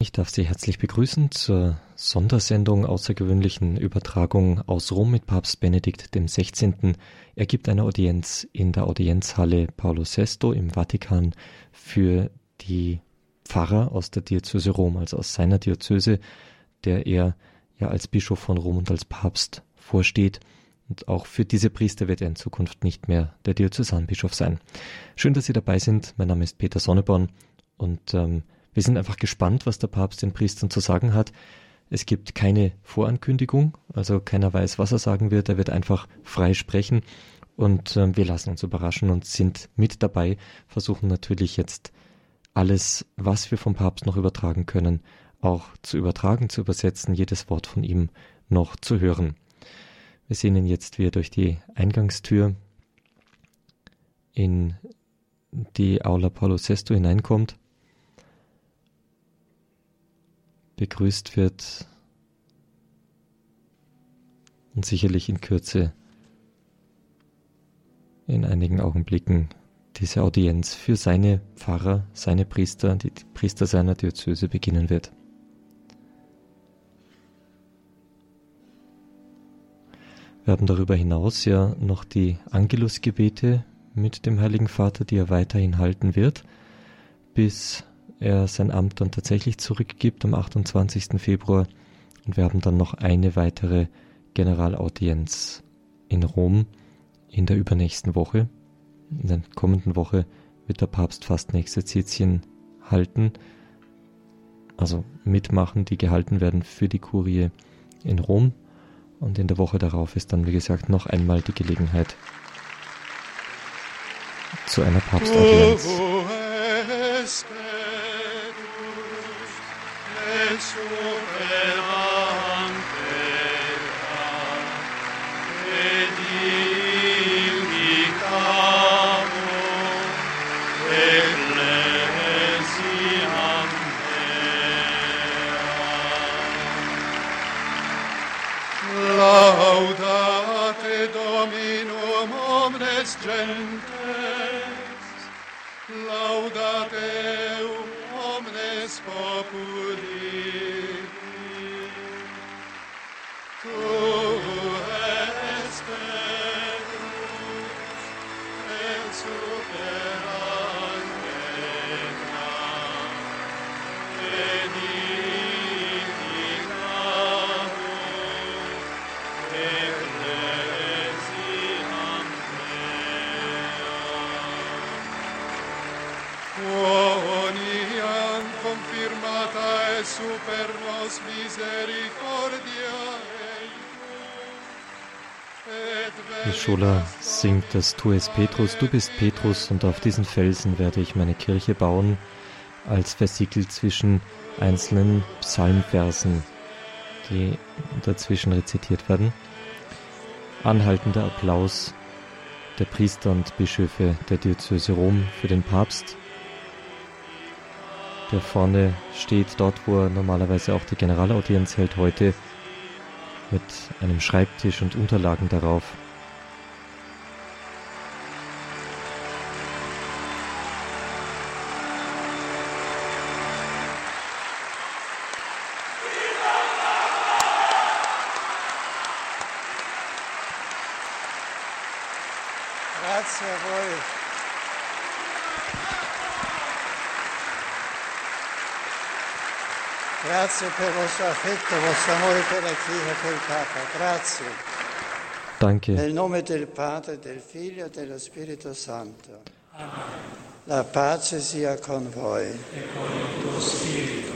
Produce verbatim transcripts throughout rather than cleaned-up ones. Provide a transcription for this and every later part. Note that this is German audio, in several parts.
Ich darf Sie herzlich begrüßen zur Sondersendung außergewöhnlichen Übertragung aus Rom mit Papst Benedikt dem Sechzehnten. Er gibt eine Audienz in der Audienzhalle Paolo Sesto im Vatikan für die Pfarrer aus der Diözese Rom, also aus seiner Diözese, der er ja als Bischof von Rom und als Papst vorsteht. Und auch für diese Priester wird er in Zukunft nicht mehr der Diözesanbischof sein. Schön, dass Sie dabei sind. Mein Name ist Peter Sonneborn und ähm, wir sind einfach gespannt, was der Papst den Priestern zu sagen hat. Es gibt keine Vorankündigung, also keiner weiß, was er sagen wird. Er wird einfach frei sprechen und äh, wir lassen uns überraschen und sind mit dabei, versuchen natürlich jetzt alles, was wir vom Papst noch übertragen können, auch zu übertragen, zu übersetzen, jedes Wort von ihm noch zu hören. Wir sehen ihn jetzt, wie er durch die Eingangstür in die Aula Paolo Sesto hineinkommt, begrüßt wird und sicherlich in Kürze in einigen Augenblicken diese Audienz für seine Pfarrer, seine Priester, die Priester seiner Diözese beginnen wird. Wir haben darüber hinaus ja noch die Angelusgebete mit dem Heiligen Vater, die er weiterhin halten wird, bis er sein Amt dann tatsächlich zurückgibt am achtundzwanzigsten Februar. Und wir haben dann noch eine weitere Generalaudienz in Rom in der übernächsten Woche. In der kommenden Woche wird der Papst Fastenexerzitien halten, also mitmachen, die gehalten werden für die Kurie in Rom. Und in der Woche darauf ist dann, wie gesagt, noch einmal die Gelegenheit zu einer Papstaudienz. Laudate Dominum omnes gentes, laudate omnes populi. Tu es Petrus, et super angela, Quoniam confirmata et super nos misericordia Die Schola singt das Tu es Petrus, du bist Petrus und auf diesen Felsen werde ich meine Kirche bauen, als Versiegel zwischen einzelnen Psalmversen, die dazwischen rezitiert werden. Anhaltender Applaus der Priester und Bischöfe der Diözese Rom für den Papst, der vorne steht, dort wo er normalerweise auch die Generalaudienz hält, heute mit einem Schreibtisch und Unterlagen darauf. Grazie a voi. Grazie per il vostro affetto, il vostro amore per la Chiesa e per il Papa. Grazie. Danke. Nel nome del Padre, del Figlio e dello Spirito Santo. Amen. La pace sia con voi. E con il tuo spirito.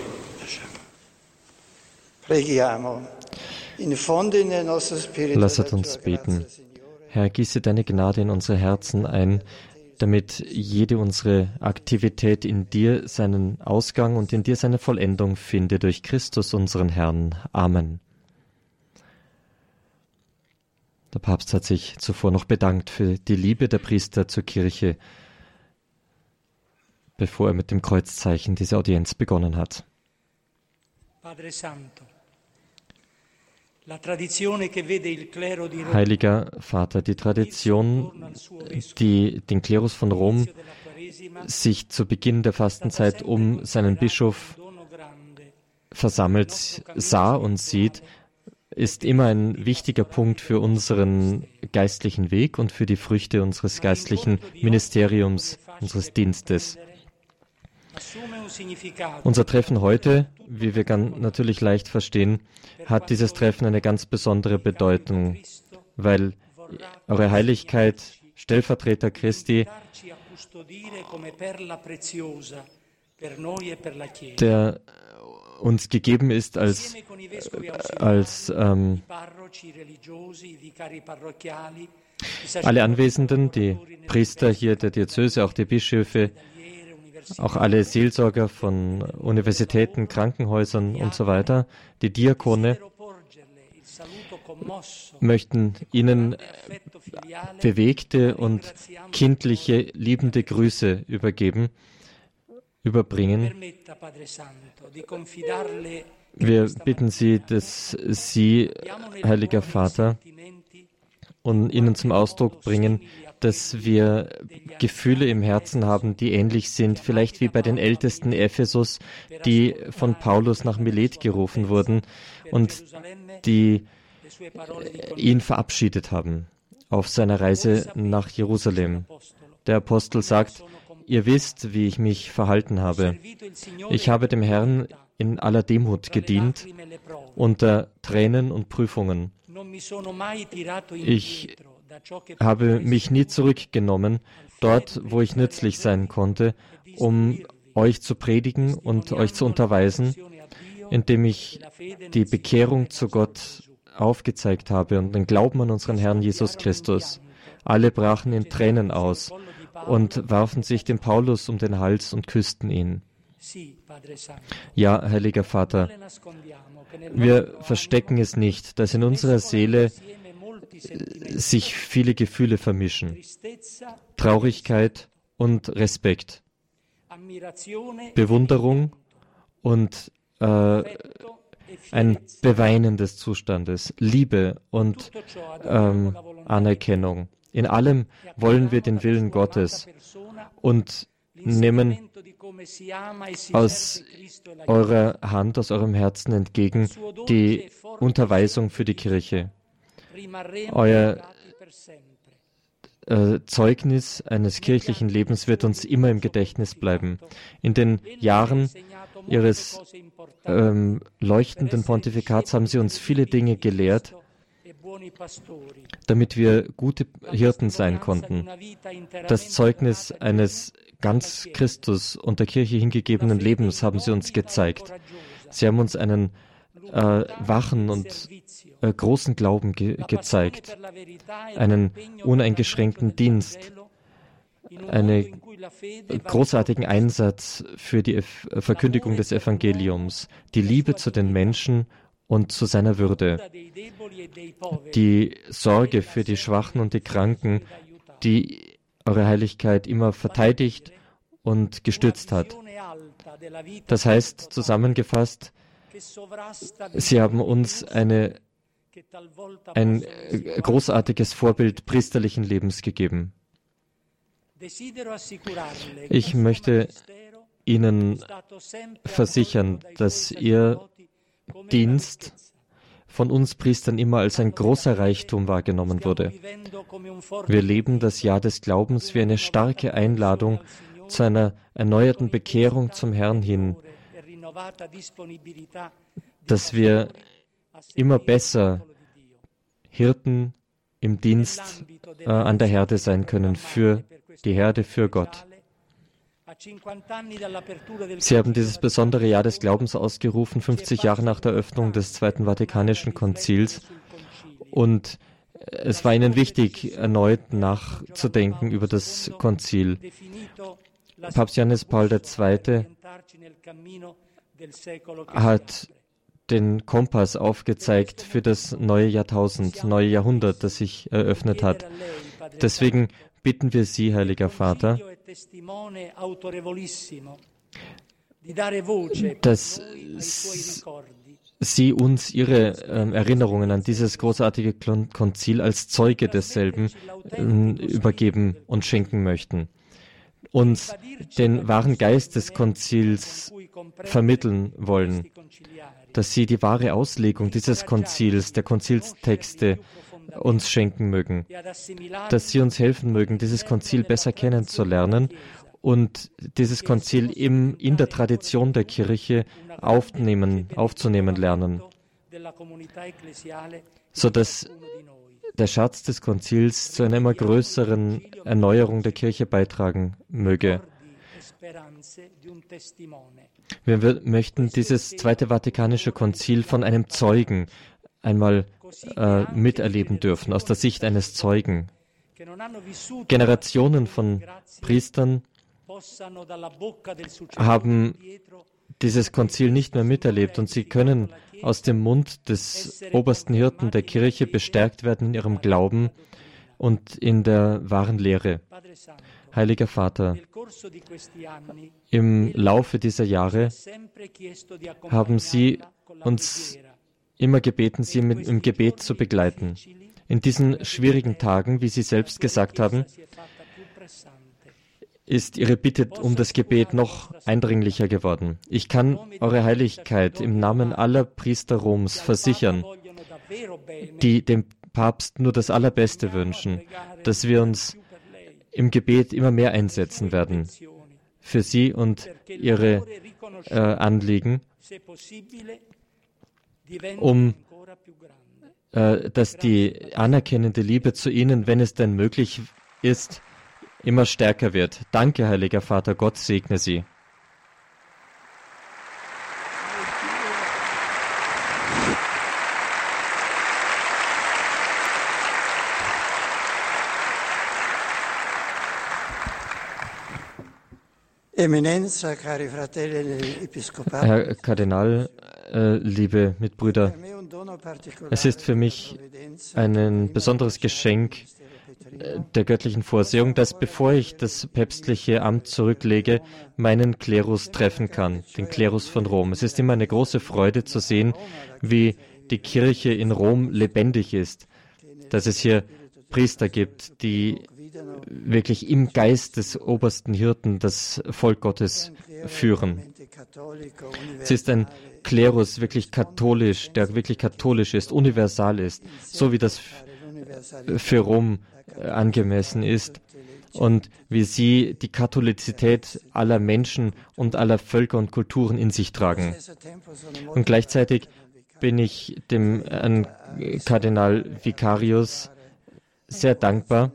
Preghiamo. Infondi nel nostro spirito. Lasset uns beten. Herr, gieße deine Gnade in unsere Herzen ein, damit jede unsere Aktivität in dir seinen Ausgang und in dir seine Vollendung finde, durch Christus unseren Herrn. Amen. Der Papst hat sich zuvor noch bedankt für die Liebe der Priester zur Kirche, bevor er mit dem Kreuzzeichen diese Audienz begonnen hat. Padre Santo, Heiliger Vater, die Tradition, die den Klerus von Rom sich zu Beginn der Fastenzeit um seinen Bischof versammelt sah und sieht, ist immer ein wichtiger Punkt für unseren geistlichen Weg und für die Früchte unseres geistlichen Ministeriums, unseres Dienstes. Unser Treffen heute, wie wir ganz natürlich leicht verstehen, hat dieses Treffen eine ganz besondere Bedeutung, weil Eure Heiligkeit, Stellvertreter Christi, der uns gegeben ist als, als ähm, alle Anwesenden, die Priester hier der Diözese, auch die Bischöfe, auch alle Seelsorger von Universitäten, Krankenhäusern und so weiter, die Diakone, möchten Ihnen bewegte und kindliche, liebende Grüße übergeben, überbringen. Wir bitten Sie, dass Sie, Heiliger Vater, und Ihnen zum Ausdruck bringen, dass wir Gefühle im Herzen haben, die ähnlich sind, vielleicht wie bei den Ältesten Ephesus, die von Paulus nach Milet gerufen wurden und die ihn verabschiedet haben auf seiner Reise nach Jerusalem. Der Apostel sagt, ihr wisst, wie ich mich verhalten habe. Ich habe dem Herrn in aller Demut gedient, unter Tränen und Prüfungen. Ich habe mich nie zurückgenommen, dort, wo ich nützlich sein konnte, um euch zu predigen und euch zu unterweisen, indem ich die Bekehrung zu Gott aufgezeigt habe und den Glauben an unseren Herrn Jesus Christus. Alle brachen in Tränen aus und warfen sich dem Paulus um den Hals und küssten ihn. Ja, Heiliger Vater, wir verstecken es nicht, dass in unserer Seele sich viele Gefühle vermischen. Traurigkeit und Respekt, Bewunderung und äh, ein Beweinen des Zustandes, Liebe und ähm, Anerkennung. In allem wollen wir den Willen Gottes und nehmen aus eurer Hand, aus eurem Herzen entgegen die Unterweisung für die Kirche. Euer äh, Zeugnis eines kirchlichen Lebens wird uns immer im Gedächtnis bleiben. In den Jahren Ihres ähm, leuchtenden Pontifikats haben Sie uns viele Dinge gelehrt, damit wir gute Hirten sein konnten. Das Zeugnis eines ganz Christus und der Kirche hingegebenen Lebens haben Sie uns gezeigt. Sie haben uns einen äh, wachen und äh, großen Glauben ge gezeigt, einen uneingeschränkten Dienst, einen großartigen Einsatz für die Ev Verkündigung des Evangeliums, die Liebe zu den Menschen und zu seiner Würde, die Sorge für die Schwachen und die Kranken, die Eure Heiligkeit immer verteidigt und gestützt hat. Das heißt, zusammengefasst, Sie haben uns eine, ein großartiges Vorbild priesterlichen Lebens gegeben. Ich möchte Ihnen versichern, dass Ihr Dienst von uns Priestern immer als ein großer Reichtum wahrgenommen wurde. Wir leben das Jahr des Glaubens wie eine starke Einladung zu einer erneuerten Bekehrung zum Herrn hin, dass wir immer besser Hirten im Dienst äh, an der Herde sein können, für die Herde, für Gott. Sie haben dieses besondere Jahr des Glaubens ausgerufen, fünfzig Jahre nach der Eröffnung des Zweiten Vatikanischen Konzils. Und es war Ihnen wichtig, erneut nachzudenken über das Konzil. Papst Johannes Paul der Zweite hat den Kompass aufgezeigt für das neue Jahrtausend, neue Jahrhundert, das sich eröffnet hat. Deswegen bitten wir Sie, Heiliger Vater, dass Sie uns Ihre ähm, Erinnerungen an dieses großartige Konzil als Zeuge desselben ähm, übergeben und schenken möchten. uns den wahren Geist des Konzils vermitteln wollen, dass sie die wahre Auslegung dieses Konzils, der Konzilstexte uns schenken mögen, dass sie uns helfen mögen, dieses Konzil besser kennenzulernen und dieses Konzil im, in der Tradition der Kirche aufnehmen, aufzunehmen lernen, sodass der Schatz des Konzils zu einer immer größeren Erneuerung der Kirche beitragen möge. Wir möchten dieses Zweite Vatikanische Konzil von einem Zeugen einmal äh, miterleben dürfen, aus der Sicht eines Zeugen. Generationen von Priestern haben dieses Konzil nicht mehr miterlebt und sie können aus dem Mund des obersten Hirten der Kirche bestärkt werden in ihrem Glauben und in der wahren Lehre. Heiliger Vater, im Laufe dieser Jahre haben Sie uns immer gebeten, Sie mit, im Gebet zu begleiten. In diesen schwierigen Tagen, wie Sie selbst gesagt haben, ist Ihre Bitte um das Gebet noch eindringlicher geworden. Ich kann Eure Heiligkeit im Namen aller Priester Roms versichern, die dem Papst nur das Allerbeste wünschen, dass wir uns im Gebet immer mehr einsetzen werden für Sie und Ihre äh, Anliegen, um äh, dass die anerkennende Liebe zu Ihnen, wenn es denn möglich ist, immer stärker wird. Danke, Heiliger Vater, Gott segne Sie. Eminenza, cari fratelli episcopali. Herr Kardinal, äh, liebe Mitbrüder, es ist für mich ein besonderes Geschenk der göttlichen Vorsehung, dass bevor ich das päpstliche Amt zurücklege, meinen Klerus treffen kann, den Klerus von Rom. Es ist immer eine große Freude zu sehen, wie die Kirche in Rom lebendig ist, dass es hier Priester gibt, die wirklich im Geist des obersten Hirten das Volk Gottes führen. Es ist ein Klerus wirklich katholisch, der wirklich katholisch ist, universal ist, so wie das für Rom angemessen ist und wie sie die Katholizität aller Menschen und aller Völker und Kulturen in sich tragen. Und gleichzeitig bin ich dem an Kardinal Vicarius sehr dankbar,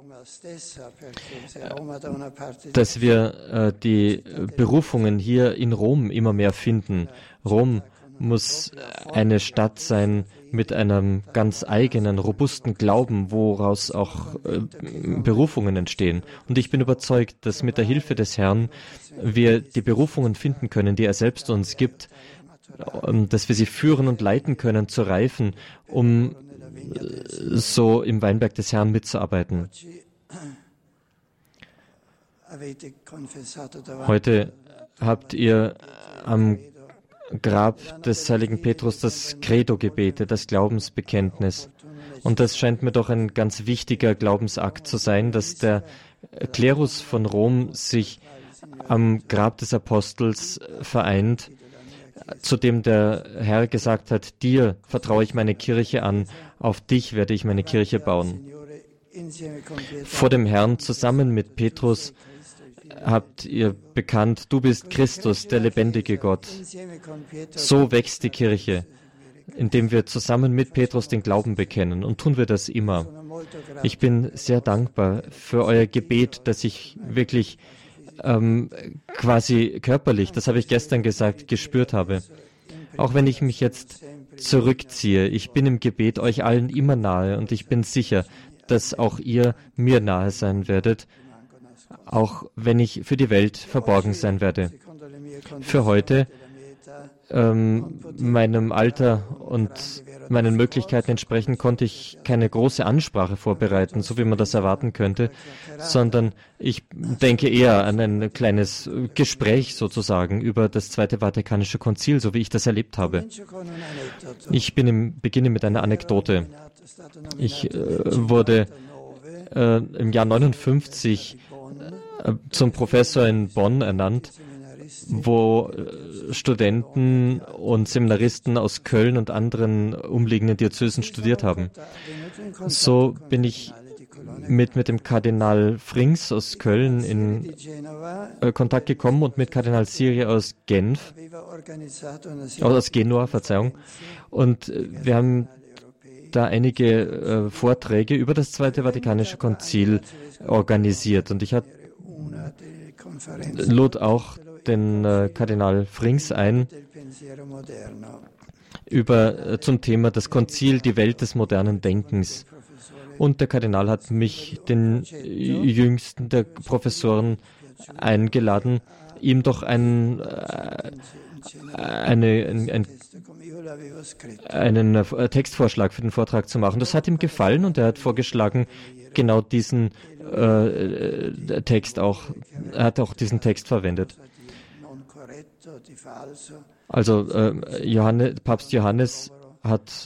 dass wir äh, die Berufungen hier in Rom immer mehr finden. Rom muss eine Stadt sein mit einem ganz eigenen, robusten Glauben, woraus auch äh, Berufungen entstehen. Und ich bin überzeugt, dass mit der Hilfe des Herrn wir die Berufungen finden können, die er selbst uns gibt, äh, dass wir sie führen und leiten können zu reifen, um äh, so im Weinberg des Herrn mitzuarbeiten. Heute habt ihr am Grab des heiligen Petrus das Credo gebetet, das Glaubensbekenntnis. Und das scheint mir doch ein ganz wichtiger Glaubensakt zu sein, dass der Klerus von Rom sich am Grab des Apostels vereint, zu dem der Herr gesagt hat, dir vertraue ich meine Kirche an, auf dich werde ich meine Kirche bauen. Vor dem Herrn zusammen mit Petrus habt ihr bekannt, du bist Christus, der lebendige Gott. So wächst die Kirche, indem wir zusammen mit Petrus den Glauben bekennen. Und tun wir das immer. Ich bin sehr dankbar für euer Gebet, das ich wirklich ähm, quasi körperlich, das habe ich gestern gesagt, gespürt habe. Auch wenn ich mich jetzt zurückziehe, ich bin im Gebet euch allen immer nahe und ich bin sicher, dass auch ihr mir nahe sein werdet, auch wenn ich für die Welt verborgen sein werde. Für heute, ähm, meinem Alter und meinen Möglichkeiten entsprechend, konnte ich keine große Ansprache vorbereiten, so wie man das erwarten könnte, sondern ich denke eher an ein kleines Gespräch sozusagen über das Zweite Vatikanische Konzil, so wie ich das erlebt habe. Ich bin im, beginne mit einer Anekdote. Ich äh, wurde äh, im Jahr neunundfünfzig zum Professor in Bonn ernannt, wo Studenten und Seminaristen aus Köln und anderen umliegenden Diözesen studiert haben. So bin ich mit, mit dem Kardinal Frings aus Köln in äh, Kontakt gekommen und mit Kardinal Siri aus Genf, äh, aus Genua, Verzeihung. Und äh, wir haben da einige äh, Vorträge über das Zweite Vatikanische Konzil organisiert. Und ich hat, lud auch den äh, Kardinal Frings ein, über, äh, zum Thema das Konzil, die Welt des modernen Denkens. Und der Kardinal hat mich, den jüngsten der Professoren, eingeladen, ihm doch ein, äh, eine, ein, ein, einen äh, Textvorschlag für den Vortrag zu machen. Das hat ihm gefallen und er hat vorgeschlagen, genau diesen äh, Text auch, er hat auch diesen Text verwendet. Also äh, Johannes, Papst Johannes hat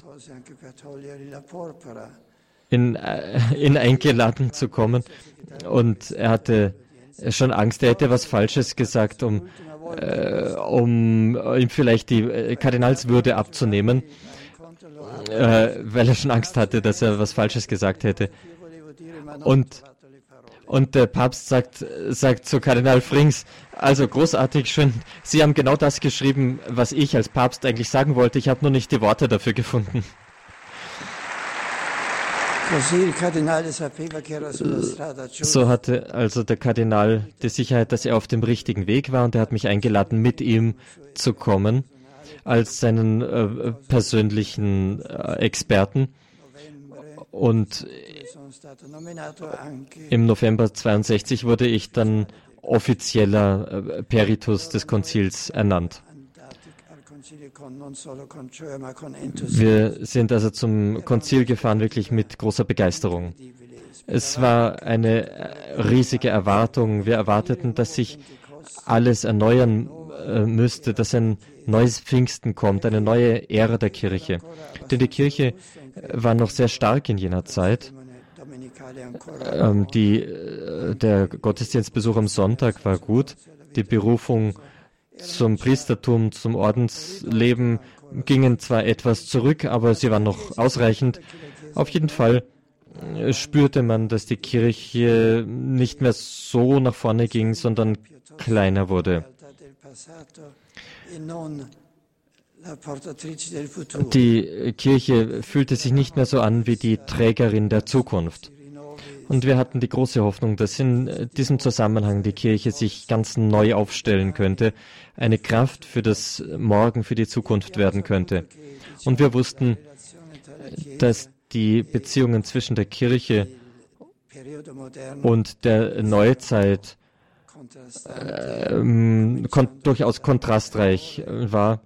ihn, äh, ihn eingeladen zu kommen und er hatte schon Angst, er hätte was Falsches gesagt, um, äh, um ihm vielleicht die äh, Kardinalswürde abzunehmen, äh, weil er schon Angst hatte, dass er was Falsches gesagt hätte. Und Und der Papst sagt, sagt zu Kardinal Frings, also großartig, schön, Sie haben genau das geschrieben, was ich als Papst eigentlich sagen wollte, ich habe nur nicht die Worte dafür gefunden. So hatte also der Kardinal die Sicherheit, dass er auf dem richtigen Weg war und er hat mich eingeladen, mit ihm zu kommen, als seinen äh, persönlichen äh, Experten. Und im November zweiundsechzig wurde ich dann offizieller äh, Peritus des Konzils ernannt. Wir sind also zum Konzil gefahren, wirklich mit großer Begeisterung. Es war eine riesige Erwartung. Wir erwarteten, dass sich alles erneuern äh, müsste, dass ein neues Pfingsten kommt, eine neue Ära der Kirche. Denn die Kirche war noch sehr stark in jener Zeit. Ähm, die, äh, der Gottesdienstbesuch am Sonntag war gut. Die Berufung zum Priestertum, zum Ordensleben gingen zwar etwas zurück, aber sie waren noch ausreichend. Auf jeden Fall spürte man, dass die Kirche nicht mehr so nach vorne ging, sondern kleiner wurde. Die Kirche fühlte sich nicht mehr so an wie die Trägerin der Zukunft. Und wir hatten die große Hoffnung, dass in diesem Zusammenhang die Kirche sich ganz neu aufstellen könnte, eine Kraft für das Morgen, für die Zukunft werden könnte. Und wir wussten, dass die Beziehungen zwischen der Kirche und der Neuzeit äh, kon- durchaus kontrastreich war.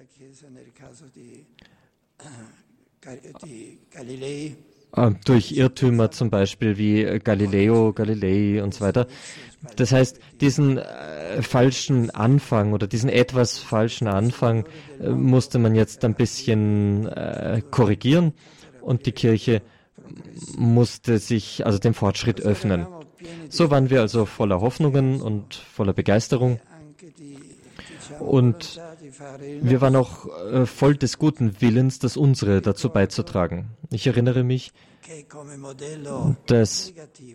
Durch Irrtümer zum Beispiel wie Galileo, Galilei und so weiter. Das heißt, diesen äh, falschen Anfang oder diesen etwas falschen Anfang äh, musste man jetzt ein bisschen äh, korrigieren und die Kirche musste sich also dem Fortschritt öffnen. So waren wir also voller Hoffnungen und voller Begeisterung und wir waren auch äh, voll des guten Willens, das unsere dazu beizutragen. Ich erinnere mich, dass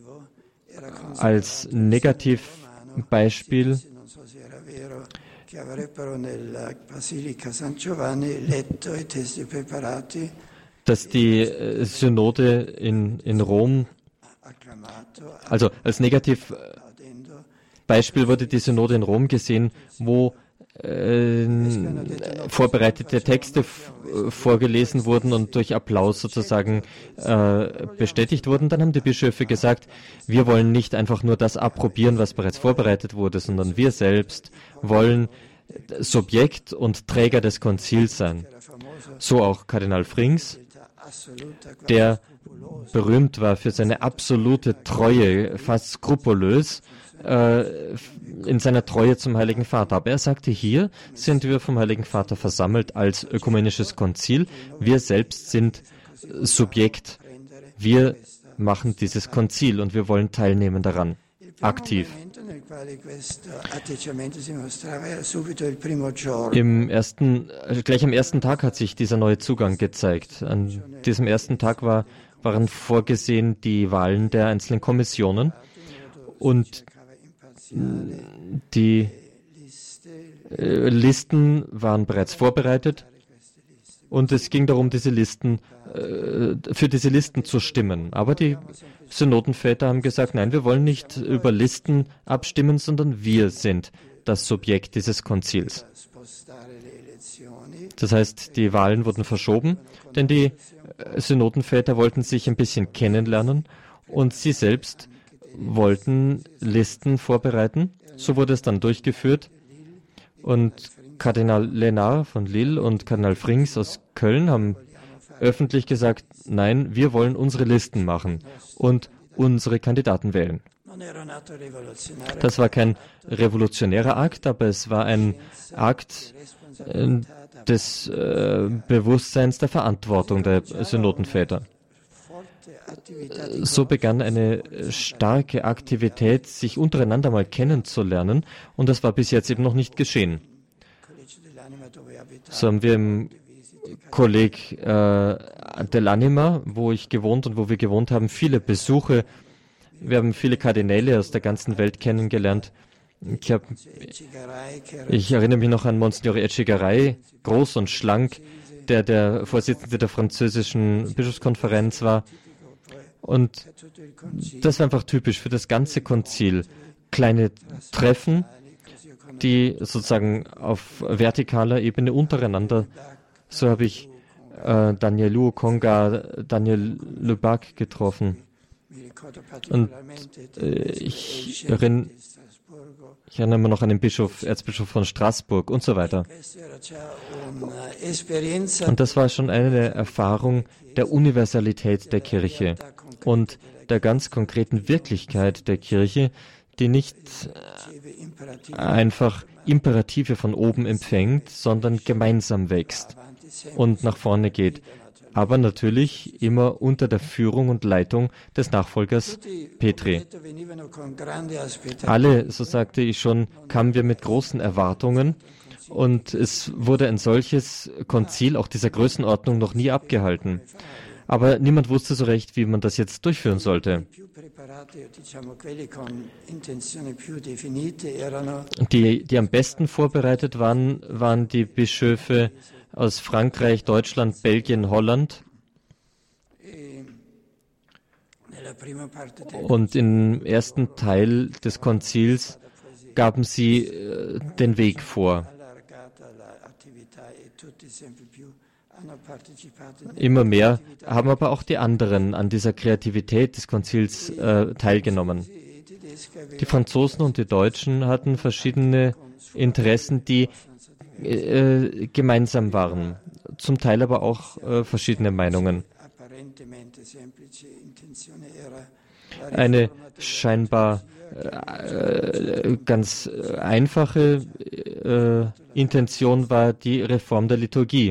als Negativbeispiel dass die äh, Synode in, in Rom, also als Negativbeispiel wurde die Synode in Rom gesehen, wo Äh, vorbereitete Texte f- vorgelesen wurden und durch Applaus sozusagen äh, bestätigt wurden. Dann haben die Bischöfe gesagt, wir wollen nicht einfach nur das approbieren, was bereits vorbereitet wurde, sondern wir selbst wollen Subjekt und Träger des Konzils sein. So auch Kardinal Frings, der berühmt war für seine absolute Treue, fast skrupulös, in seiner Treue zum Heiligen Vater. Aber er sagte, hier sind wir vom Heiligen Vater versammelt als ökumenisches Konzil. Wir selbst sind Subjekt. Wir machen dieses Konzil und wir wollen teilnehmen daran. aktiv. Im ersten, gleich am ersten Tag hat sich dieser neue Zugang gezeigt. An diesem ersten Tag war, waren vorgesehen die Wahlen der einzelnen Kommissionen und die äh, Listen waren bereits vorbereitet und es ging darum, diese Listen, äh, für diese Listen zu stimmen. Aber die Synodenväter haben gesagt, nein, wir wollen nicht über Listen abstimmen, sondern wir sind das Subjekt dieses Konzils. Das heißt, die Wahlen wurden verschoben, denn die Synodenväter wollten sich ein bisschen kennenlernen und sie selbst wollten Listen vorbereiten. So wurde es dann durchgeführt und Kardinal Lenard von Lille und Kardinal Frings aus Köln haben öffentlich gesagt, nein, wir wollen unsere Listen machen und unsere Kandidaten wählen. Das war kein revolutionärer Akt, aber es war ein Akt äh, des äh, Bewusstseins der Verantwortung der Synodenväter. So begann eine starke Aktivität, sich untereinander mal kennenzulernen, und das war bis jetzt eben noch nicht geschehen. So haben wir im Kolleg äh, dell'Anima, wo ich gewohnt und wo wir gewohnt haben, viele Besuche. Wir haben viele Kardinäle aus der ganzen Welt kennengelernt. Ich, hab, ich erinnere mich noch an Monsignore Etchegaray, groß und schlank, der der Vorsitzende der französischen Bischofskonferenz war. Und das war einfach typisch für das ganze Konzil. Kleine Treffen, die sozusagen auf vertikaler Ebene untereinander, so habe ich äh, Daniel Luokonga, Daniel Lubac getroffen. Und äh, ich, erinn, ich erinnere mich noch an den Bischof, Erzbischof von Straßburg und so weiter. Und das war schon eine Erfahrung der Universalität der Kirche und der ganz konkreten Wirklichkeit der Kirche, die nicht einfach Imperative von oben empfängt, sondern gemeinsam wächst und nach vorne geht. Aber natürlich immer unter der Führung und Leitung des Nachfolgers Petri. Alle, so sagte ich schon, kamen wir mit großen Erwartungen und es wurde ein solches Konzil auch dieser Größenordnung noch nie abgehalten. Aber niemand wusste so recht, wie man das jetzt durchführen sollte. Die, die am besten vorbereitet waren, waren die Bischöfe aus Frankreich, Deutschland, Belgien, Holland. Und im ersten Teil des Konzils gaben sie äh, den Weg vor. Immer mehr haben aber auch die anderen an dieser Kreativität des Konzils äh, teilgenommen. Die Franzosen und die Deutschen hatten verschiedene Interessen, die äh, gemeinsam waren, zum Teil aber auch äh, verschiedene Meinungen. Eine scheinbar äh, ganz einfache äh, Intention war die Reform der Liturgie.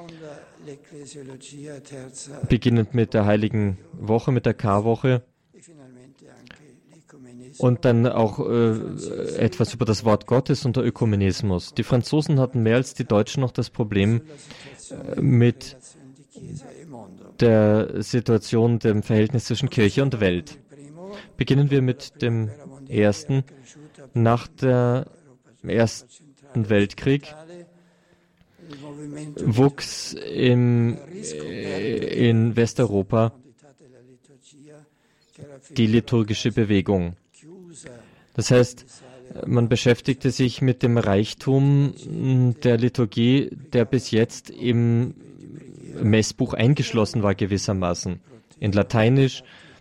Beginnend mit der Heiligen Woche, mit der Karwoche und dann auch äh, etwas über das Wort Gottes und der Ökumenismus. Die Franzosen hatten mehr als die Deutschen noch das Problem äh, mit der Situation, dem Verhältnis zwischen Kirche und Welt. Beginnen wir mit dem ersten. Nach dem Ersten Weltkrieg wuchs im, in Westeuropa die liturgische Bewegung. Das heißt, man beschäftigte sich mit dem Reichtum der Liturgie, der bis jetzt im Messbuch eingeschlossen war gewissermaßen, in Lateinisch.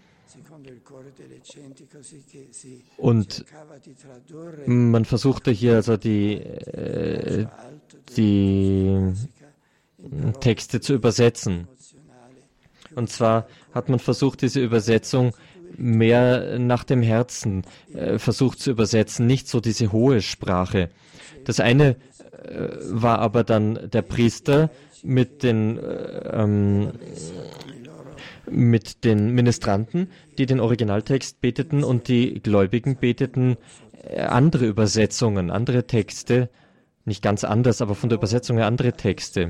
Und man versuchte hier also die, äh, die Texte zu übersetzen. Und zwar hat man versucht, diese Übersetzung mehr nach dem Herzen äh, versucht zu übersetzen, nicht so diese hohe Sprache. Das eine äh, war aber dann der Priester mit den, äh, ähm, mit den Ministranten, die den Originaltext beteten, und die Gläubigen beteten äh, andere Übersetzungen, andere Texte, nicht ganz anders, aber von der Übersetzung her andere Texte.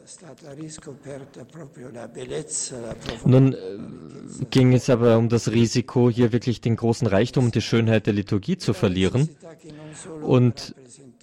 Nun äh, ging es aber um das Risiko, hier wirklich den großen Reichtum und die Schönheit der Liturgie zu verlieren. Und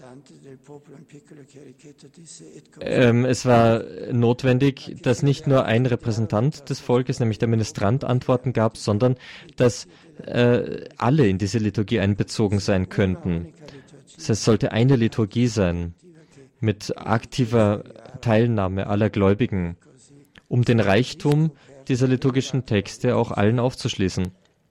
ähm, es war notwendig, dass nicht nur ein Repräsentant des Volkes, nämlich der Ministrant, Antworten gab, sondern dass äh, alle in diese Liturgie einbezogen sein könnten. Das heißt, es sollte eine Liturgie sein, mit aktiver Teilnahme aller Gläubigen, um den Reichtum dieser liturgischen Texte auch allen aufzuschließen.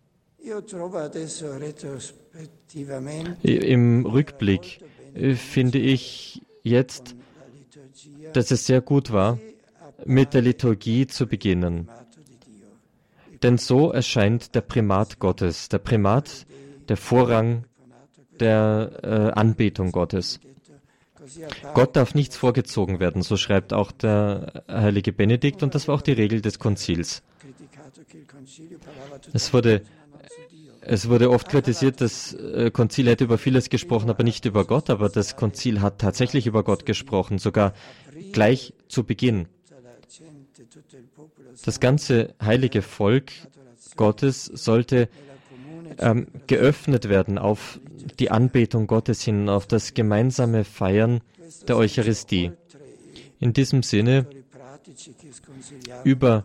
Im Rückblick finde ich jetzt, dass es sehr gut war, mit der Liturgie zu beginnen. Denn so erscheint der Primat Gottes, der Primat, der Vorrang der äh, Anbetung Gottes. Gott darf nichts vorgezogen werden, so schreibt auch der heilige Benedikt, und das war auch die Regel des Konzils. Es wurde, es wurde oft kritisiert, das Konzil hätte über vieles gesprochen, aber nicht über Gott, aber das Konzil hat tatsächlich über Gott gesprochen, sogar gleich zu Beginn. Das ganze heilige Volk Gottes sollte ähm, geöffnet werden auf die Anbetung Gottes hin, auf das gemeinsame Feiern der Eucharistie. In diesem Sinne, über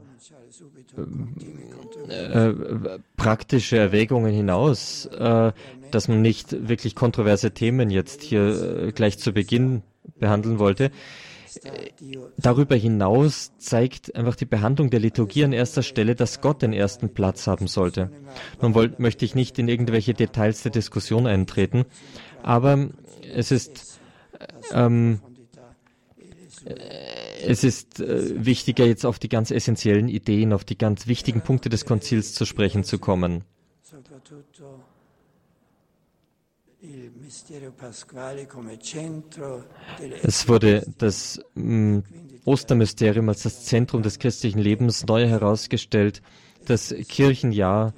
äh, praktische Erwägungen hinaus, äh, dass man nicht wirklich kontroverse Themen jetzt hier äh, gleich zu Beginn behandeln wollte. Darüber hinaus zeigt einfach die Behandlung der Liturgie an erster Stelle, dass Gott den ersten Platz haben sollte. Nun wollt, möchte ich nicht in irgendwelche Details der Diskussion eintreten, aber es ist, ähm, es ist äh, wichtiger, jetzt auf die ganz essentiellen Ideen, auf die ganz wichtigen Punkte des Konzils zu sprechen zu kommen. Es wurde das mm, Ostermysterium als das Zentrum des christlichen Lebens neu herausgestellt, das Kirchenjahr,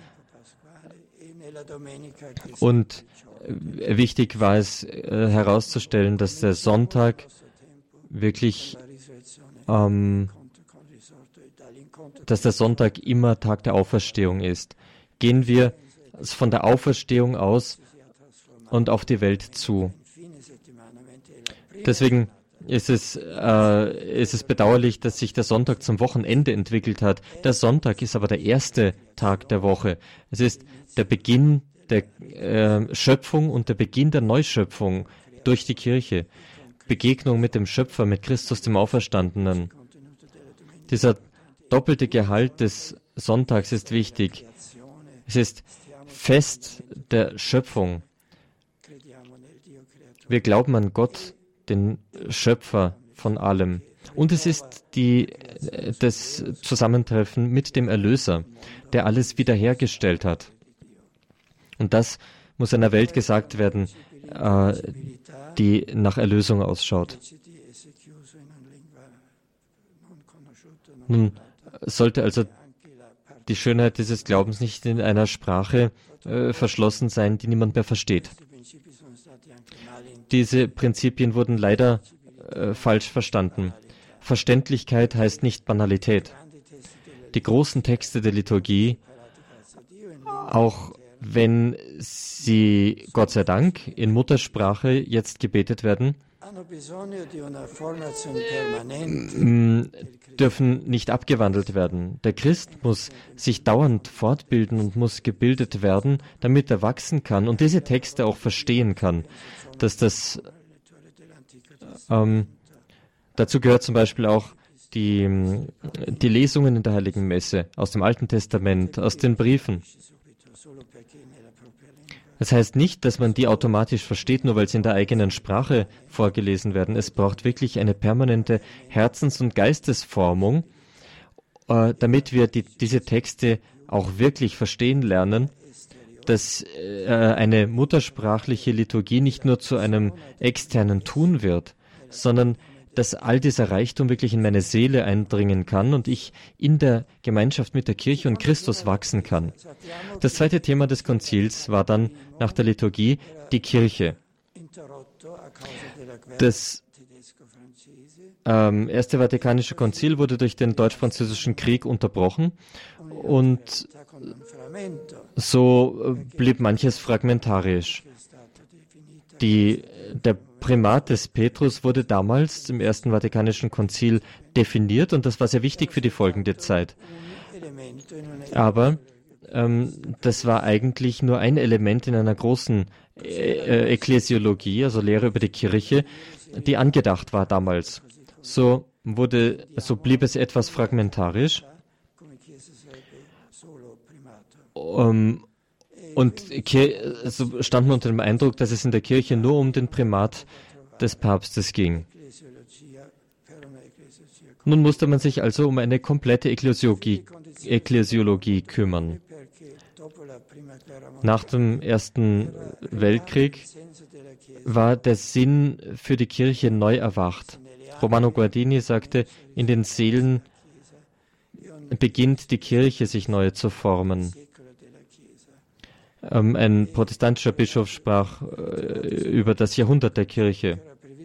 und äh, wichtig war es äh, herauszustellen, dass der Sonntag wirklich, ähm, dass der Sonntag immer Tag der Auferstehung ist. Gehen wir von der Auferstehung aus und auf die Welt zu. Deswegen ist es, äh, ist es bedauerlich, dass sich der Sonntag zum Wochenende entwickelt hat. Der Sonntag ist aber der erste Tag der Woche. Es ist der Beginn der äh, Schöpfung und der Beginn der Neuschöpfung durch die Kirche. Begegnung mit dem Schöpfer, mit Christus, dem Auferstandenen. Dieser doppelte Gehalt des Sonntags ist wichtig. Es ist Fest der Schöpfung. Wir glauben an Gott, den Schöpfer von allem. Und es ist die, das Zusammentreffen mit dem Erlöser, der alles wiederhergestellt hat. Und das muss einer Welt gesagt werden, äh, die nach Erlösung ausschaut. Nun sollte also die Schönheit dieses Glaubens nicht in einer Sprache äh, verschlossen sein, die niemand mehr versteht. Diese Prinzipien wurden leider äh, falsch verstanden. Verständlichkeit heißt nicht Banalität. Die großen Texte der Liturgie, auch wenn sie, Gott sei Dank, in Muttersprache jetzt gebetet werden, dürfen nicht abgewandelt werden. Der Christ muss sich dauernd fortbilden und muss gebildet werden, damit er wachsen kann und diese Texte auch verstehen kann. Dass das ähm, dazu gehört zum Beispiel auch die, die Lesungen in der Heiligen Messe aus dem Alten Testament, aus den Briefen. Das heißt nicht, dass man die automatisch versteht, nur weil sie in der eigenen Sprache vorgelesen werden. Es braucht wirklich eine permanente Herzens- und Geistesformung, äh, damit wir die, diese Texte auch wirklich verstehen lernen, dass äh, eine muttersprachliche Liturgie nicht nur zu einem externen Tun wird, sondern dass all dieser Reichtum wirklich in meine Seele eindringen kann und ich in der Gemeinschaft mit der Kirche und Christus wachsen kann. Das zweite Thema des Konzils war dann nach der Liturgie die Kirche. Das ähm, Erste Vatikanische Konzil wurde durch den Deutsch-Französischen Krieg unterbrochen und so blieb manches fragmentarisch. Die, der Primat des Petrus wurde damals im Ersten Vatikanischen Konzil definiert und das war sehr wichtig für die folgende Zeit. Aber ähm, das war eigentlich nur ein Element in einer großen äh, Ekklesiologie, also Lehre über die Kirche, die angedacht war damals. So wurde, so blieb es etwas fragmentarisch. Um, und so stand man unter dem Eindruck, dass es in der Kirche nur um den Primat des Papstes ging. Nun musste man sich also um eine komplette Ekklesiologie, Ekklesiologie kümmern. Nach dem Ersten Weltkrieg war der Sinn für die Kirche neu erwacht. Romano Guardini sagte, in den Seelen beginnt die Kirche sich neu zu formen. Ähm, ein protestantischer Bischof sprach äh, über das Jahrhundert der Kirche.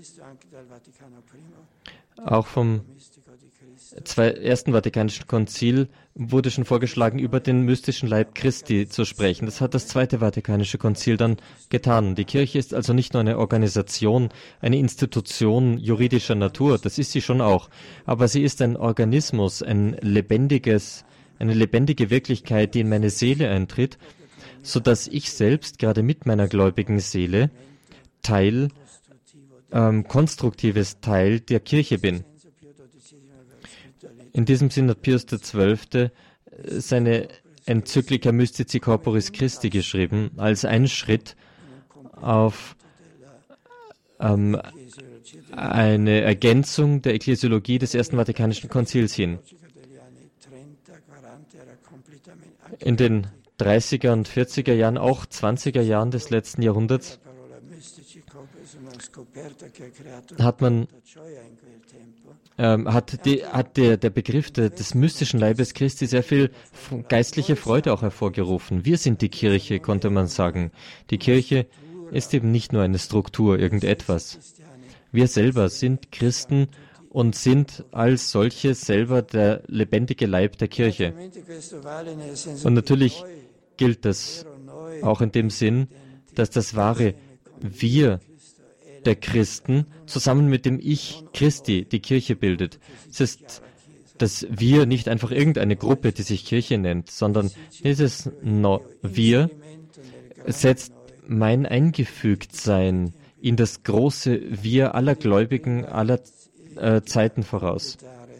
Auch vom zwei, Ersten Vatikanischen Konzil wurde schon vorgeschlagen, über den mystischen Leib Christi zu sprechen. Das hat das Zweite Vatikanische Konzil dann getan. Die Kirche ist also nicht nur eine Organisation, eine Institution juridischer Natur, das ist sie schon auch, aber sie ist ein Organismus, ein lebendiges, eine lebendige Wirklichkeit, die in meine Seele eintritt, sodass ich selbst, gerade mit meiner gläubigen Seele, Teil, ähm, konstruktives Teil der Kirche bin. In diesem Sinn hat Pius der Zwölfte seine Enzyklika Mystici Corporis Christi geschrieben, als ein Schritt auf ähm, eine Ergänzung der Ekklesiologie des Ersten Vatikanischen Konzils hin. In den dreißiger und vierziger Jahren, auch zwanziger Jahren des letzten Jahrhunderts, hat man ähm, hat, die, hat der, der Begriff de, des mystischen Leibes Christi sehr viel geistliche Freude auch hervorgerufen. Wir sind die Kirche, konnte man sagen. Die Kirche ist eben nicht nur eine Struktur, irgendetwas. Wir selber sind Christen und sind als solche selber der lebendige Leib der Kirche. Und natürlich gilt das auch in dem Sinn, dass das wahre Wir der Christen zusammen mit dem Ich Christi die Kirche bildet. Es ist das Wir nicht einfach irgendeine Gruppe, die sich Kirche nennt, sondern dieses no Wir setzt mein Eingefügtsein in das große Wir aller Gläubigen aller äh, Zeiten voraus.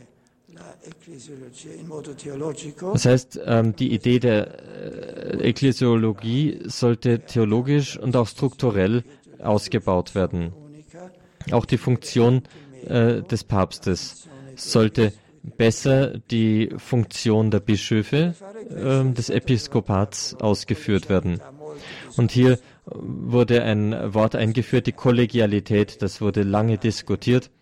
Das heißt, ähm, die Idee der äh, Ekklesiologie sollte theologisch und auch strukturell ausgebaut werden. Auch die Funktion äh, des Papstes sollte besser die Funktion der Bischöfe, äh, des Episkopats ausgeführt werden. Und hier wurde ein Wort eingeführt, die Kollegialität, das wurde lange diskutiert.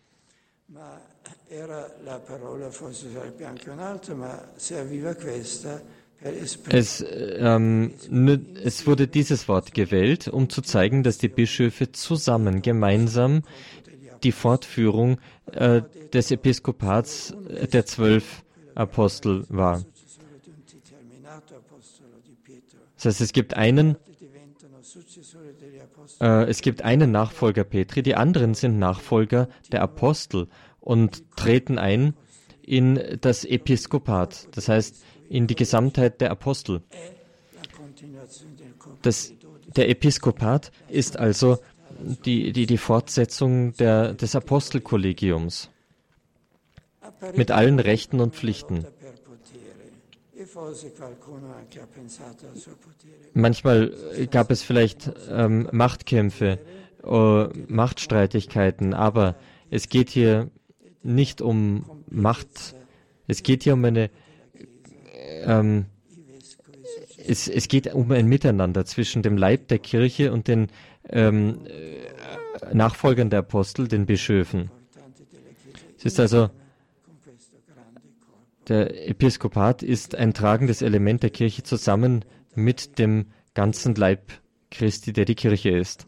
Es, ähm, es wurde dieses Wort gewählt, um zu zeigen, dass die Bischöfe zusammen, gemeinsam die Fortführung äh, des Episkopats der zwölf Apostel war. Das heißt, es gibt einen, äh, es gibt einen Nachfolger Petri, die anderen sind Nachfolger der Apostel und treten ein in das Episkopat, das heißt in die Gesamtheit der Apostel. Das, der Episkopat ist also die, die, die Fortsetzung der, des Apostelkollegiums mit allen Rechten und Pflichten. Manchmal gab es vielleicht ähm, Machtkämpfe, äh, Machtstreitigkeiten, aber es geht hier nicht um Macht, es geht hier um eine ähm, es, es geht um ein Miteinander zwischen dem Leib der Kirche und den ähm, Nachfolgern der Apostel, den Bischöfen. Es ist also, der Episkopat ist ein tragendes Element der Kirche zusammen mit dem ganzen Leib Christi, der die Kirche ist.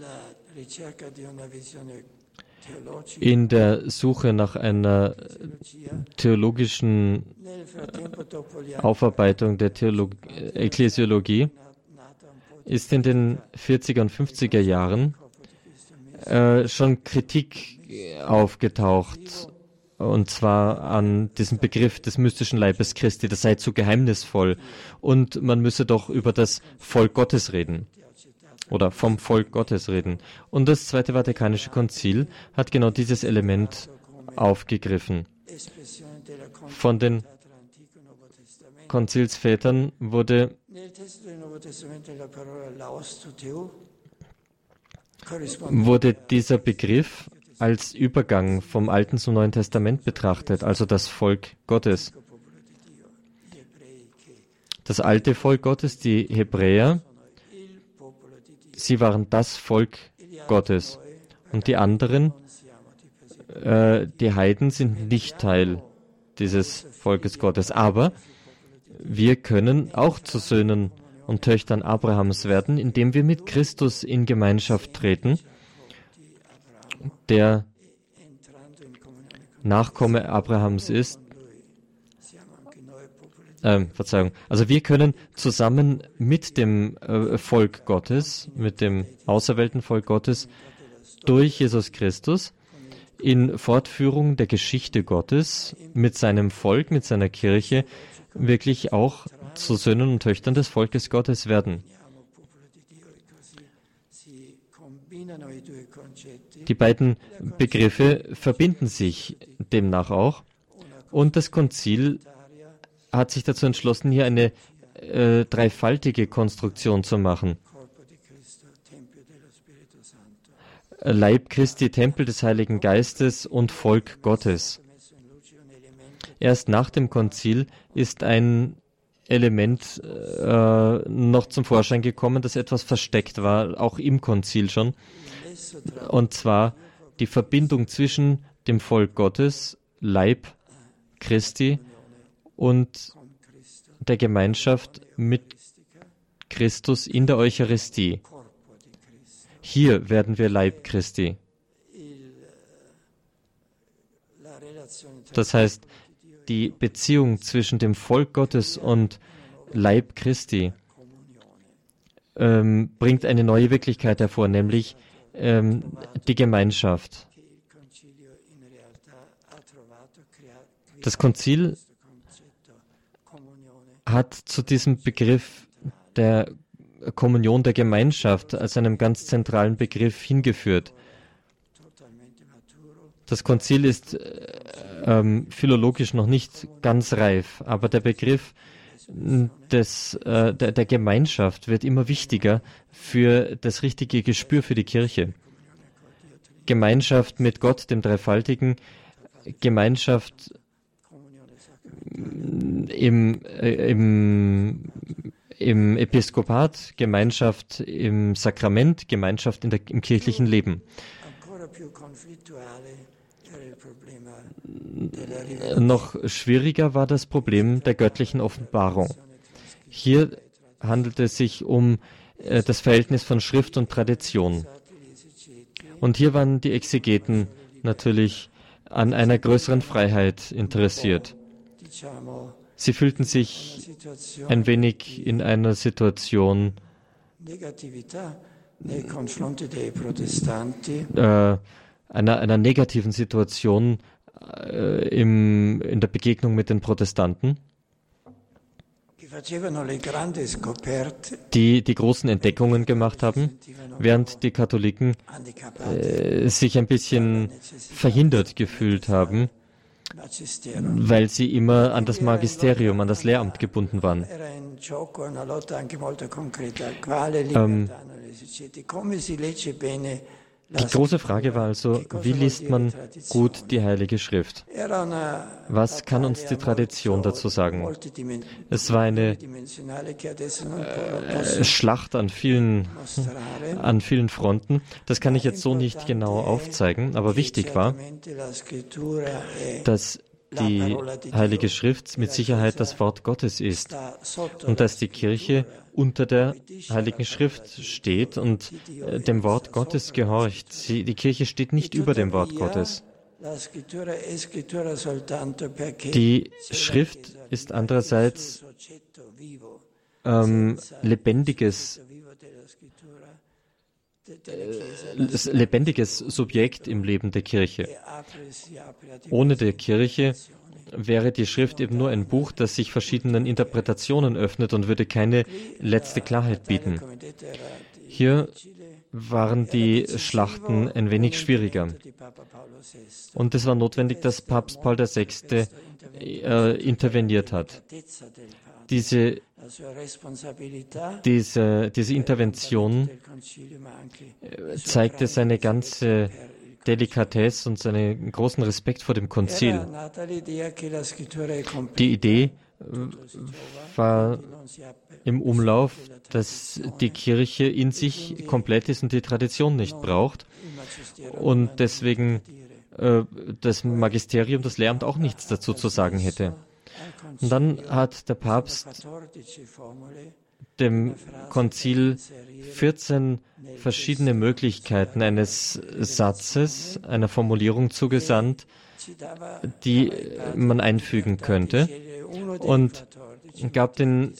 In der Suche nach einer theologischen Aufarbeitung der Theolog- Ekklesiologie ist in den vierziger und fünfziger Jahren äh, schon Kritik aufgetaucht, und zwar an diesem Begriff des mystischen Leibes Christi, das sei zu geheimnisvoll und man müsse doch über das Volk Gottes reden. Oder vom Volk Gottes reden. Und das Zweite Vatikanische Konzil hat genau dieses Element aufgegriffen. Von den Konzilsvätern wurde, wurde dieser Begriff als Übergang vom Alten zum Neuen Testament betrachtet, also das Volk Gottes. Das alte Volk Gottes, die Hebräer, sie waren das Volk Gottes. Und die anderen, äh, die Heiden, sind nicht Teil dieses Volkes Gottes. Aber wir können auch zu Söhnen und Töchtern Abrahams werden, indem wir mit Christus in Gemeinschaft treten, der Nachkomme Abrahams ist. Ähm, Verzeihung. Also wir können zusammen mit dem äh, Volk Gottes, mit dem auserwählten Volk Gottes, durch Jesus Christus in Fortführung der Geschichte Gottes mit seinem Volk, mit seiner Kirche, wirklich auch zu Söhnen und Töchtern des Volkes Gottes werden. Die beiden Begriffe verbinden sich demnach auch, und das Konzil hat sich dazu entschlossen, hier eine äh, dreifaltige Konstruktion zu machen. Leib Christi, Tempel des Heiligen Geistes und Volk Gottes. Erst nach dem Konzil ist ein Element äh, noch zum Vorschein gekommen, das etwas versteckt war, auch im Konzil schon, und zwar die Verbindung zwischen dem Volk Gottes, Leib Christi, und der Gemeinschaft mit Christus in der Eucharistie. Hier werden wir Leib Christi. Das heißt, die Beziehung zwischen dem Volk Gottes und Leib Christi ähm, bringt eine neue Wirklichkeit hervor, nämlich ähm, die Gemeinschaft. Das Konzil hat zu diesem Begriff der Kommunion, der Gemeinschaft als einem ganz zentralen Begriff hingeführt. Das Konzil ist ähm, philologisch noch nicht ganz reif, aber der Begriff des, äh, der, der Gemeinschaft wird immer wichtiger für das richtige Gespür für die Kirche. Gemeinschaft mit Gott, dem Dreifaltigen, Gemeinschaft im, äh, im, im Episkopat, Gemeinschaft im Sakrament, Gemeinschaft in der, im kirchlichen Leben. Noch schwieriger war das Problem der göttlichen Offenbarung. Hier handelt es sich um äh, das Verhältnis von Schrift und Tradition. Und hier waren die Exegeten natürlich an einer größeren Freiheit interessiert. Sie fühlten sich ein wenig in einer Situation äh, einer, einer negativen Situation äh, im, in der Begegnung mit den Protestanten, die die großen Entdeckungen gemacht haben, während die Katholiken äh, sich ein bisschen verhindert gefühlt haben, weil sie immer an das Magisterium, an das Lehramt gebunden waren. Ähm, Die große Frage war also, wie liest man gut die Heilige Schrift? Was kann uns die Tradition dazu sagen? Es war eine äh, Schlacht an vielen, an vielen Fronten. Das kann ich jetzt so nicht genau aufzeigen, aber wichtig war, dass die Heilige Schrift mit Sicherheit das Wort Gottes ist und dass die Kirche unter der Heiligen Schrift steht und äh, dem Wort Gottes gehorcht. Sie, die Kirche steht nicht über dem Wort Gottes. Die Schrift ist andererseits ähm, lebendiges, äh, lebendiges Subjekt im Leben der Kirche. Ohne der Kirche wäre die Schrift eben nur ein Buch, das sich verschiedenen Interpretationen öffnet und würde keine letzte Klarheit bieten. Hier waren die Schlachten ein wenig schwieriger. Und es war notwendig, dass Papst Paul der Sechste äh, interveniert hat. Diese, diese, diese Intervention äh, zeigte seine ganze Delikatesse und seinen großen Respekt vor dem Konzil. Die Idee war im Umlauf, dass die Kirche in sich komplett ist und die Tradition nicht braucht und deswegen äh, das Magisterium, das Lehramt auch nichts dazu zu sagen hätte. Und dann hat der Papst dem Konzil vierzehn verschiedene Möglichkeiten eines Satzes, einer Formulierung zugesandt, die man einfügen könnte, und gab den,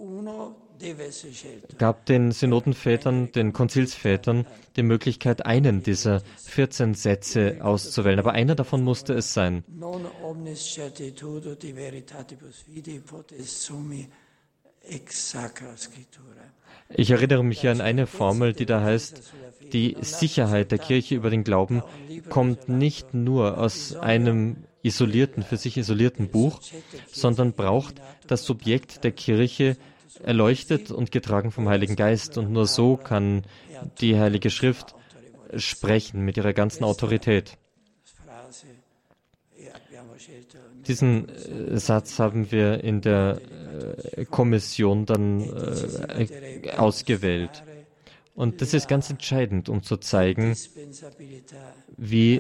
gab den Synodenvätern, den Konzilsvätern, die Möglichkeit, einen dieser vierzehn Sätze auszuwählen. Aber einer davon musste es sein. Ich erinnere mich hier an eine Formel, die da heißt, die Sicherheit der Kirche über den Glauben kommt nicht nur aus einem isolierten, für sich isolierten Buch, sondern braucht das Subjekt der Kirche erleuchtet und getragen vom Heiligen Geist. Und nur so kann die Heilige Schrift sprechen mit ihrer ganzen Autorität. Diesen äh, Satz haben wir in der äh, Kommission dann äh, ausgewählt. Und das ist ganz entscheidend, um zu zeigen, wie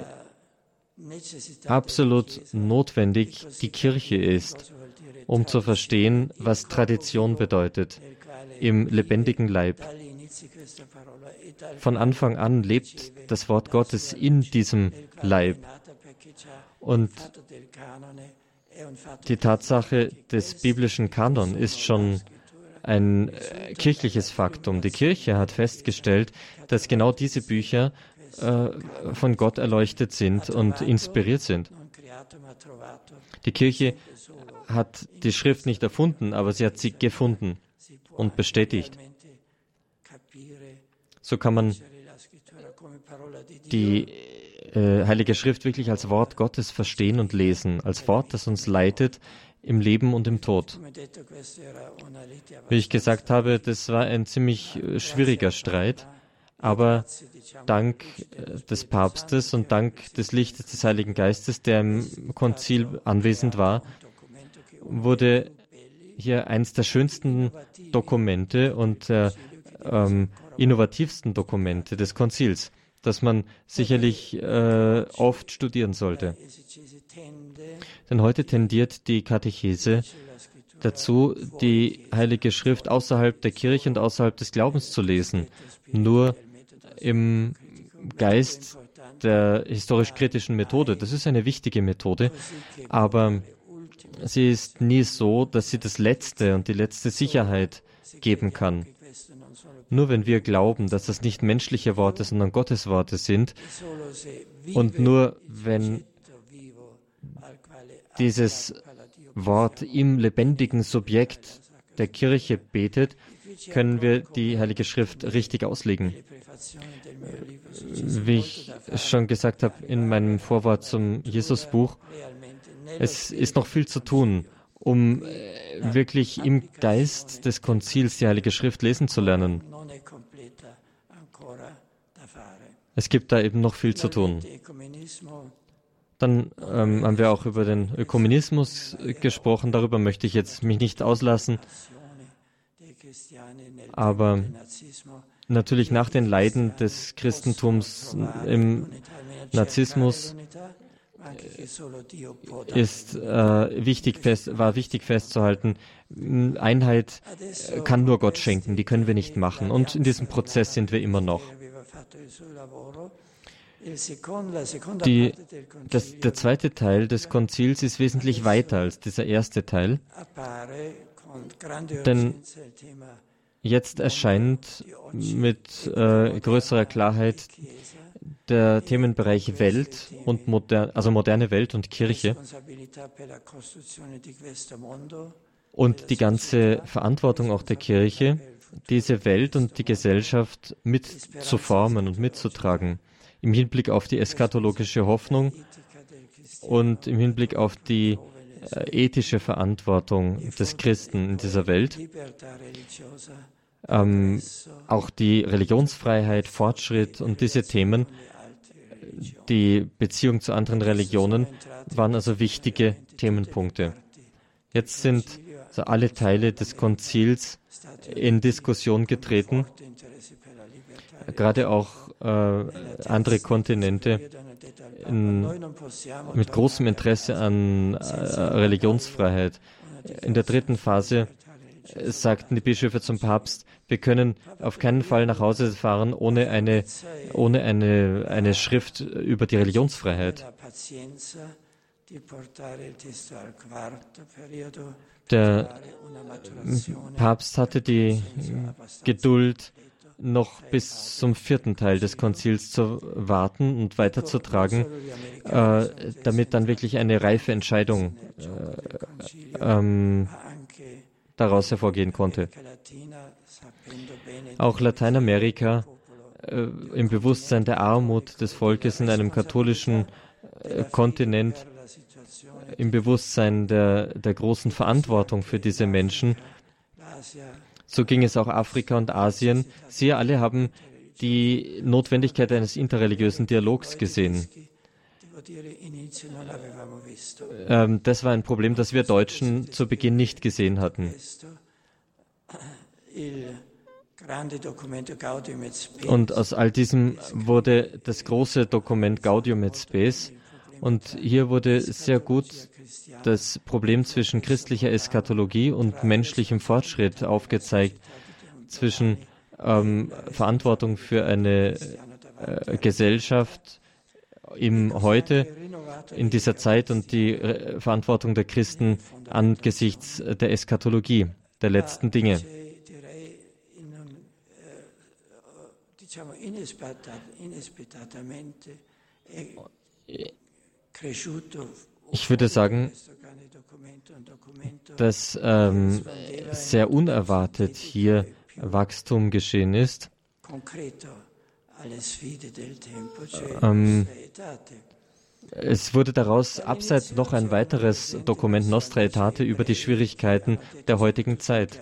absolut notwendig die Kirche ist, um zu verstehen, was Tradition bedeutet im lebendigen Leib. Von Anfang an lebt das Wort Gottes in diesem Leib. Und die Tatsache des biblischen Kanon ist schon ein äh, kirchliches Faktum. Die Kirche hat festgestellt, dass genau diese Bücher äh, von Gott erleuchtet sind und inspiriert sind. Die Kirche hat die Schrift nicht erfunden, aber sie hat sie gefunden und bestätigt. So kann man die äh, Heilige Schrift wirklich als Wort Gottes verstehen und lesen, als Wort, das uns leitet im Leben und im Tod. Wie ich gesagt habe, das war ein ziemlich äh, schwieriger Streit, aber dank äh, des Papstes und dank des Lichtes des Heiligen Geistes, der im Konzil anwesend war, wurde hier eines der schönsten Dokumente und der ähm, innovativsten Dokumente des Konzils, das man sicherlich äh, oft studieren sollte. Denn heute tendiert die Katechese dazu, die Heilige Schrift außerhalb der Kirche und außerhalb des Glaubens zu lesen, nur im Geist der historisch-kritischen Methode. Das ist eine wichtige Methode, aber sie ist nie so, dass sie das Letzte und die letzte Sicherheit geben kann. Nur wenn wir glauben, dass das nicht menschliche Worte, sondern Gottes Worte sind, und nur wenn dieses Wort im lebendigen Subjekt der Kirche betet, können wir die Heilige Schrift richtig auslegen. Wie ich schon gesagt habe in meinem Vorwort zum Jesusbuch, es ist noch viel zu tun, um wirklich im Geist des Konzils die Heilige Schrift lesen zu lernen. Es gibt da eben noch viel zu tun. Dann ähm, haben wir auch über den Ökumenismus gesprochen. Darüber möchte ich jetzt mich nicht auslassen. Aber natürlich nach den Leiden des Christentums im Nazismus ist äh, wichtig fest, war wichtig festzuhalten, Einheit kann nur Gott schenken, die können wir nicht machen. Und in diesem Prozess sind wir immer noch. Die, das, der zweite Teil des Konzils ist wesentlich weiter als dieser erste Teil, denn jetzt erscheint mit äh, größerer Klarheit der Themenbereich Welt und moder also moderne Welt und Kirche und die ganze Verantwortung auch der Kirche, diese Welt und die Gesellschaft mitzuformen und mitzutragen. Im Hinblick auf die eschatologische Hoffnung und im Hinblick auf die äh, ethische Verantwortung des Christen in dieser Welt. Ähm, auch die Religionsfreiheit, Fortschritt und diese Themen, die Beziehung zu anderen Religionen, waren also wichtige Themenpunkte. Jetzt sind also alle Teile des Konzils in Diskussion getreten, gerade auch äh, andere Kontinente in, mit großem Interesse an äh, Religionsfreiheit. In der dritten Phase sagten die Bischöfe zum Papst, wir können auf keinen Fall nach Hause fahren ohne eine, ohne eine, eine Schrift über die Religionsfreiheit. Der Papst hatte die Geduld, noch bis zum vierten Teil des Konzils zu warten und weiterzutragen, äh, damit dann wirklich eine reife Entscheidung äh, ähm, daraus hervorgehen konnte. Auch Lateinamerika äh, im Bewusstsein der Armut des Volkes in einem katholischen äh, Kontinent, im Bewusstsein der, der großen Verantwortung für diese Menschen. So ging es auch Afrika und Asien. Sie alle haben die Notwendigkeit eines interreligiösen Dialogs gesehen. Ähm, das war ein Problem, das wir Deutschen zu Beginn nicht gesehen hatten. Und aus all diesem wurde das große Dokument Gaudium et Spes. Und hier wurde sehr gut das Problem zwischen christlicher Eschatologie und menschlichem Fortschritt aufgezeigt, zwischen ähm, Verantwortung für eine äh, Gesellschaft im Heute, in dieser Zeit und die äh, Verantwortung der Christen angesichts der Eschatologie, der letzten Dinge. Ich würde sagen, dass ähm, sehr unerwartet hier Wachstum geschehen ist. Ähm, es wurde daraus abseits noch ein weiteres Dokument Nostra Aetate über die Schwierigkeiten der heutigen Zeit.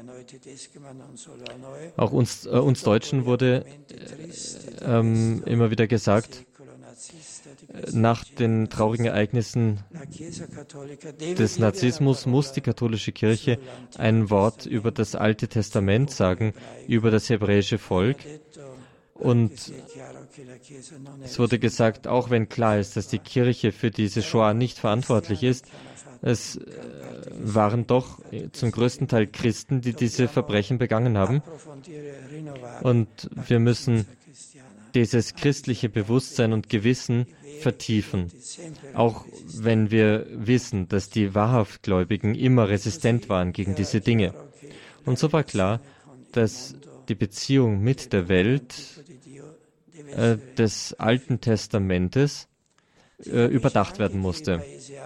Auch uns, äh, uns Deutschen wurde äh, ähm, immer wieder gesagt, nach den traurigen Ereignissen des Nazismus muss die katholische Kirche ein Wort über das Alte Testament sagen, über das hebräische Volk. Und es wurde gesagt, auch wenn klar ist, dass die Kirche für diese Shoah nicht verantwortlich ist, es waren doch zum größten Teil Christen, die diese Verbrechen begangen haben. Und wir müssen dieses christliche Bewusstsein und Gewissen vertiefen, auch wenn wir wissen, dass die Wahrhaftgläubigen immer resistent waren gegen diese Dinge. Und so war klar, dass die Beziehung mit der Welt äh, des Alten Testamentes äh, überdacht werden musste.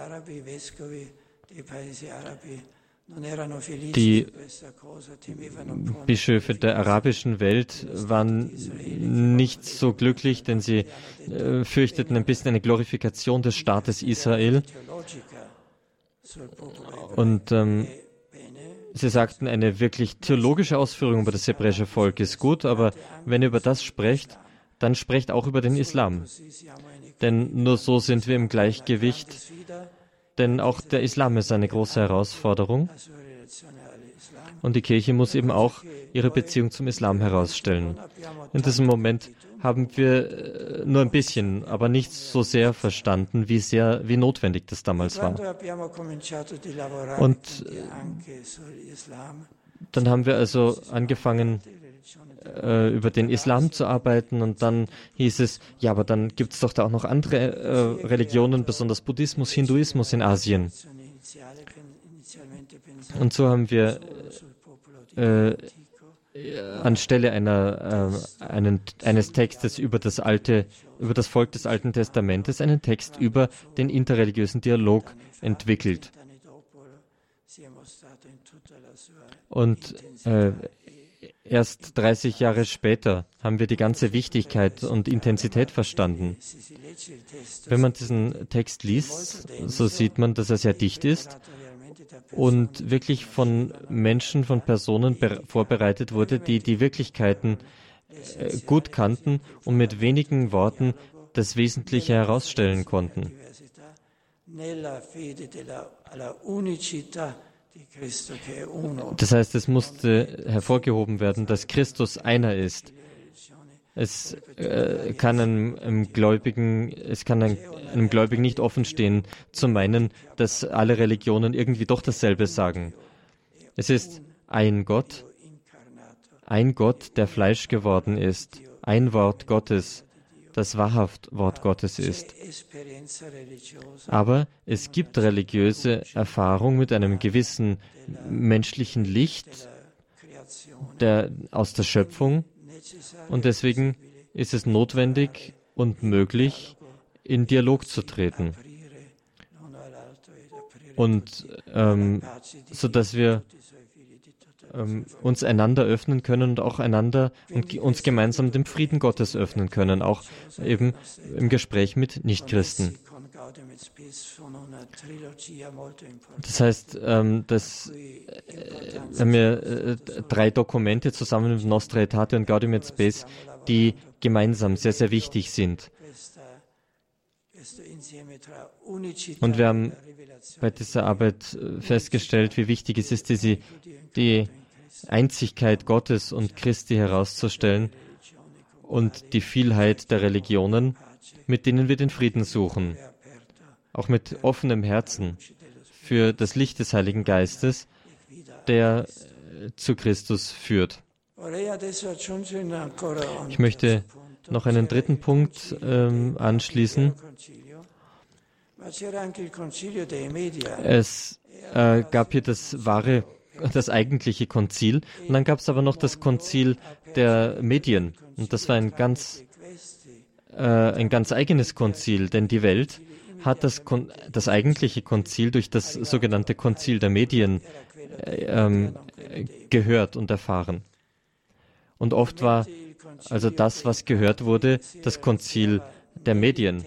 Die Bischöfe der arabischen Welt waren nicht so glücklich, denn sie äh, fürchteten ein bisschen eine Glorifikation des Staates Israel. Und ähm, sie sagten, eine wirklich theologische Ausführung über das hebräische Volk ist gut, aber wenn ihr über das sprecht, dann sprecht auch über den Islam. Denn nur so sind wir im Gleichgewicht, denn auch der Islam ist eine große Herausforderung und die Kirche muss eben auch ihre Beziehung zum Islam herausstellen. In diesem Moment haben wir nur ein bisschen, aber nicht so sehr verstanden, wie sehr, wie notwendig das damals war. Und dann haben wir also angefangen, äh, über den Islam zu arbeiten und dann hieß es, ja, aber dann gibt es doch da auch noch andere äh, Religionen, besonders Buddhismus, Hinduismus in Asien. Und so haben wir äh, anstelle einer, äh, einen, eines Textes über das alte, über das Volk des Alten Testamentes einen Text über den interreligiösen Dialog entwickelt. Und äh, erst dreißig Jahre später haben wir die ganze Wichtigkeit und Intensität verstanden. Wenn man diesen Text liest, so sieht man, dass er sehr dicht ist und wirklich von Menschen, von Personen vorbereitet wurde, die die Wirklichkeiten äh, gut kannten und mit wenigen Worten das Wesentliche herausstellen konnten. Das heißt, es musste hervorgehoben werden, dass Christus einer ist. Es äh, kann einem, einem Gläubigen, es kann einem, einem Gläubigen nicht offen stehen, zu meinen, dass alle Religionen irgendwie doch dasselbe sagen. Es ist ein Gott, ein Gott, der Fleisch geworden ist, ein Wort Gottes, das wahrhaft Wort Gottes ist. Aber es gibt religiöse Erfahrung mit einem gewissen menschlichen Licht der, aus der Schöpfung und deswegen ist es notwendig und möglich, in Dialog zu treten. Und ähm, so dass wir ähm, uns einander öffnen können und auch einander und uns gemeinsam dem Frieden Gottes öffnen können, auch eben im Gespräch mit Nichtchristen. Das heißt, ähm, dass äh, haben wir äh, drei Dokumente zusammen mit Nostra Aetate und Gaudium et Spes, die gemeinsam sehr, sehr wichtig sind. Und wir haben bei dieser Arbeit festgestellt, wie wichtig es ist, diese, die Einzigkeit Gottes und Christi herauszustellen und die Vielheit der Religionen, mit denen wir den Frieden suchen. Auch mit offenem Herzen für das Licht des Heiligen Geistes, der zu Christus führt. Ich möchte noch einen dritten Punkt ähm, anschließen. Es äh, gab hier das wahre, das eigentliche Konzil und dann gab es aber noch das Konzil der Medien und das war ein ganz, äh, ein ganz eigenes Konzil, denn die Welt hat das, Kon das eigentliche Konzil durch das sogenannte Konzil der Medien äh, ähm, gehört und erfahren. Und oft war also das, was gehört wurde, das Konzil der Medien.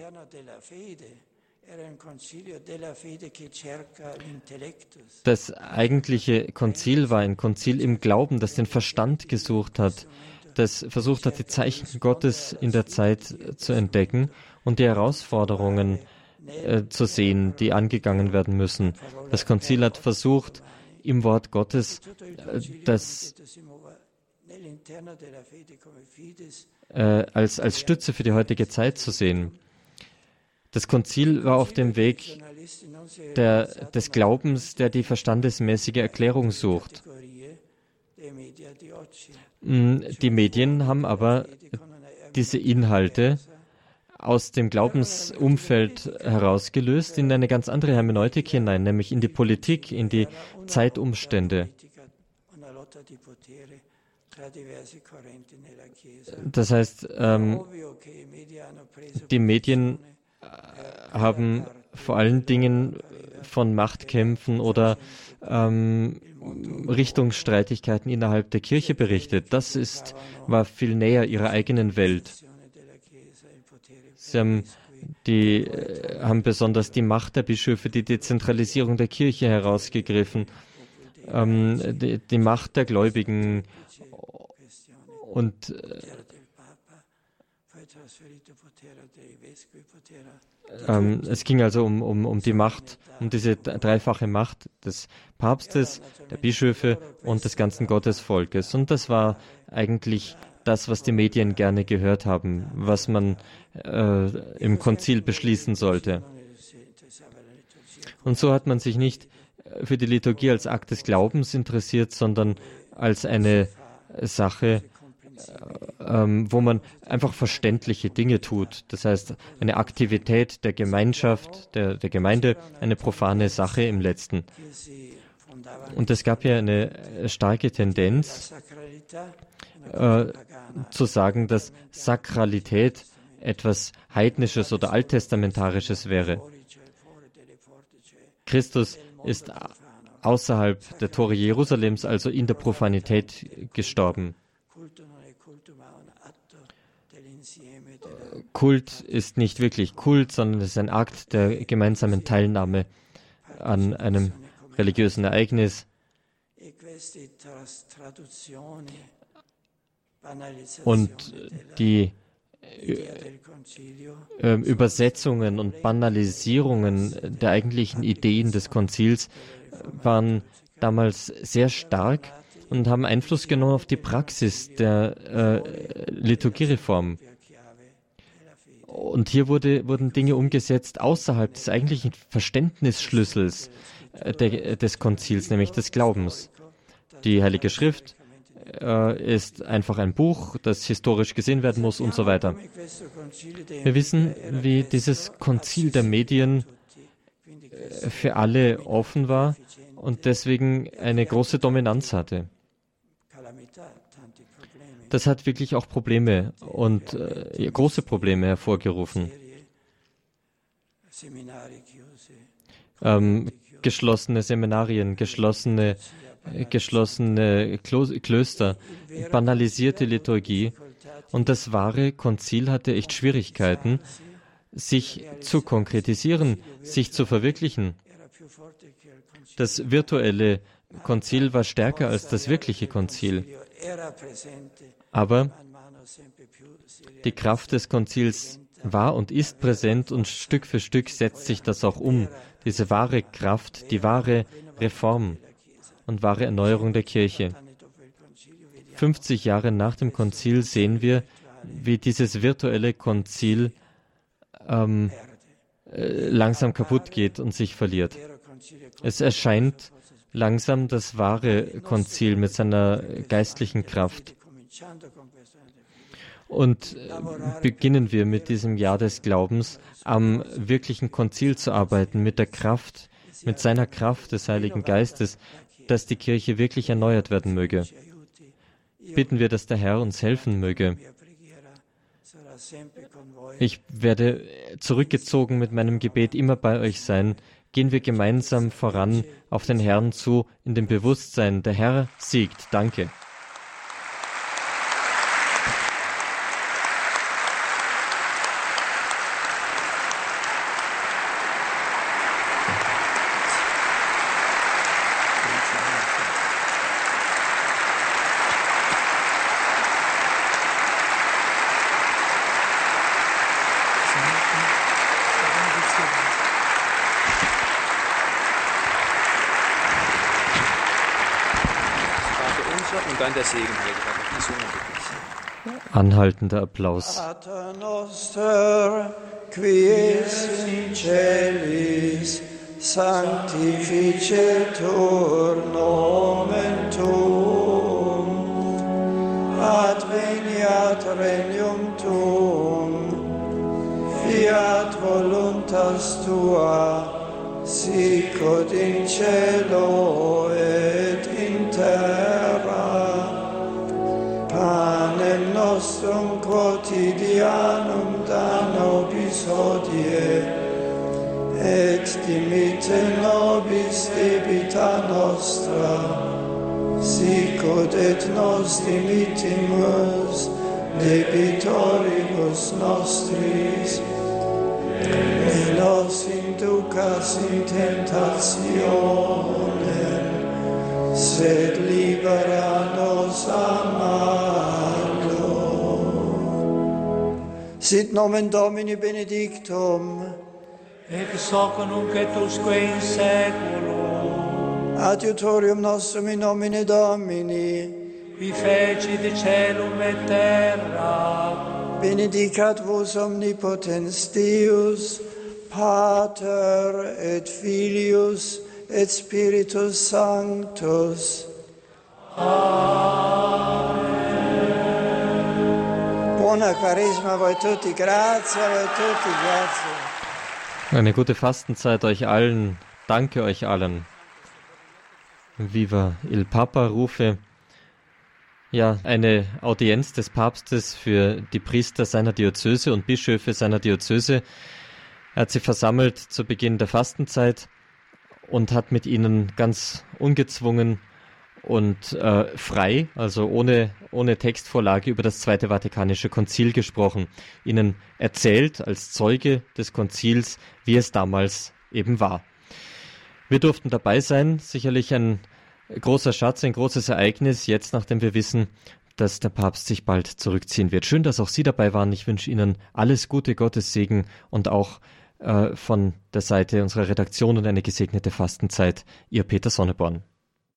Das eigentliche Konzil war ein Konzil im Glauben, das den Verstand gesucht hat, das versucht hat, die Zeichen Gottes in der Zeit zu entdecken und die Herausforderungen äh, zu sehen, die angegangen werden müssen. Das Konzil hat versucht, im Wort Gottes äh, das äh, als, als Stütze für die heutige Zeit zu sehen. Das Konzil war auf dem Weg der, des Glaubens, der die verstandesmäßige Erklärung sucht. Die Medien haben aber diese Inhalte aus dem Glaubensumfeld herausgelöst in eine ganz andere Hermeneutik hinein, nämlich in die Politik, in die Zeitumstände. Das heißt, ähm, die Medien haben vor allen Dingen von Machtkämpfen oder ähm, Richtungsstreitigkeiten innerhalb der Kirche berichtet. Das ist, war viel näher ihrer eigenen Welt. Sie haben, die, haben besonders die Macht der Bischöfe, die Dezentralisierung der Kirche herausgegriffen, ähm, die, die Macht der Gläubigen und Ähm, es ging also um, um, um die Macht, um diese dreifache Macht des Papstes, der Bischöfe und des ganzen Gottesvolkes. Und das war eigentlich das, was die Medien gerne gehört haben, was man äh, im Konzil beschließen sollte. Und so hat man sich nicht für die Liturgie als Akt des Glaubens interessiert, sondern als eine Sache, ähm, wo man einfach verständliche Dinge tut. Das heißt, eine Aktivität der Gemeinschaft, der, der Gemeinde, eine profane Sache im Letzten. Und es gab ja eine starke Tendenz, äh, zu sagen, dass Sakralität etwas Heidnisches oder Alttestamentarisches wäre. Christus ist außerhalb der Tore Jerusalems, also in der Profanität, gestorben. Kult ist nicht wirklich Kult, sondern es ist ein Akt der gemeinsamen Teilnahme an einem religiösen Ereignis. Und die äh, Übersetzungen und Banalisierungen der eigentlichen Ideen des Konzils waren damals sehr stark und haben Einfluss genommen auf die Praxis der äh, Liturgiereform. Und hier wurde, wurden Dinge umgesetzt außerhalb des eigentlichen Verständnisschlüssels äh, der, des Konzils, nämlich des Glaubens. Die Heilige Schrift äh, ist einfach ein Buch, das historisch gesehen werden muss und so weiter. Wir wissen, wie dieses Konzil der Medien äh, für alle offen war und deswegen eine große Dominanz hatte. Das hat wirklich auch Probleme und äh, große Probleme hervorgerufen. Ähm, geschlossene Seminarien, geschlossene, äh, geschlossene Klo Klöster, banalisierte Liturgie. Und das wahre Konzil hatte echt Schwierigkeiten, sich zu konkretisieren, sich zu verwirklichen. Das virtuelle Konzil war stärker als das wirkliche Konzil. Aber die Kraft des Konzils war und ist präsent und Stück für Stück setzt sich das auch um. Diese wahre Kraft, die wahre Reform und wahre Erneuerung der Kirche. fünfzig Jahre nach dem Konzil sehen wir, wie dieses virtuelle Konzil ähm, äh, langsam kaputt geht und sich verliert. Es erscheint langsam das wahre Konzil mit seiner geistlichen Kraft. Und beginnen wir mit diesem Jahr des Glaubens am wirklichen Konzil zu arbeiten, mit der Kraft, mit seiner Kraft des Heiligen Geistes, dass die Kirche wirklich erneuert werden möge. Bitten wir, dass der Herr uns helfen möge. Ich werde zurückgezogen mit meinem Gebet immer bei euch sein. Gehen wir gemeinsam voran auf den Herrn zu, in dem Bewusstsein, der Herr siegt. Danke. Und dann der Segen, anhaltender Applaus. Pater noster, qui es in celis, sanctificetur nomen tuum, adveniat regnum tuum, fiat voluntas tua, sicut in cielo et in terra. Panem nostrum quotidianum da nobis hodie, et dimitte nobis debita nostra, sicut et nos dimittimus debitoribus nostris, et nos inducas in tentationem, sed libera nos a malo. Sit nomen Domini benedictum. Ex hoc nunc et usque in saeculum. Adiutorium nostrum in nomine Domini. Qui fecit caelum et terra. Benedicat vos omnipotens Deus, Pater et Filius et Spiritus Sanctus. Amen. Buona Quaresma a voi tutti, grazie a voi tutti, grazie. Eine gute Fastenzeit euch allen, danke euch allen. Viva il Papa rufe. Ja, eine Audienz des Papstes für die Priester seiner Diözese und Bischöfe seiner Diözese. Er hat sie versammelt zu Beginn der Fastenzeit und hat mit ihnen ganz ungezwungen und äh, frei, also ohne, ohne Textvorlage, über das Zweite Vatikanische Konzil gesprochen. Ihnen erzählt als Zeuge des Konzils, wie es damals eben war. Wir durften dabei sein, sicherlich ein großer Schatz, ein großes Ereignis, jetzt nachdem wir wissen, dass der Papst sich bald zurückziehen wird. Schön, dass auch Sie dabei waren. Ich wünsche Ihnen alles Gute, Gottes Segen und auch äh, von der Seite unserer Redaktion und eine gesegnete Fastenzeit. Ihr Peter Sonneborn.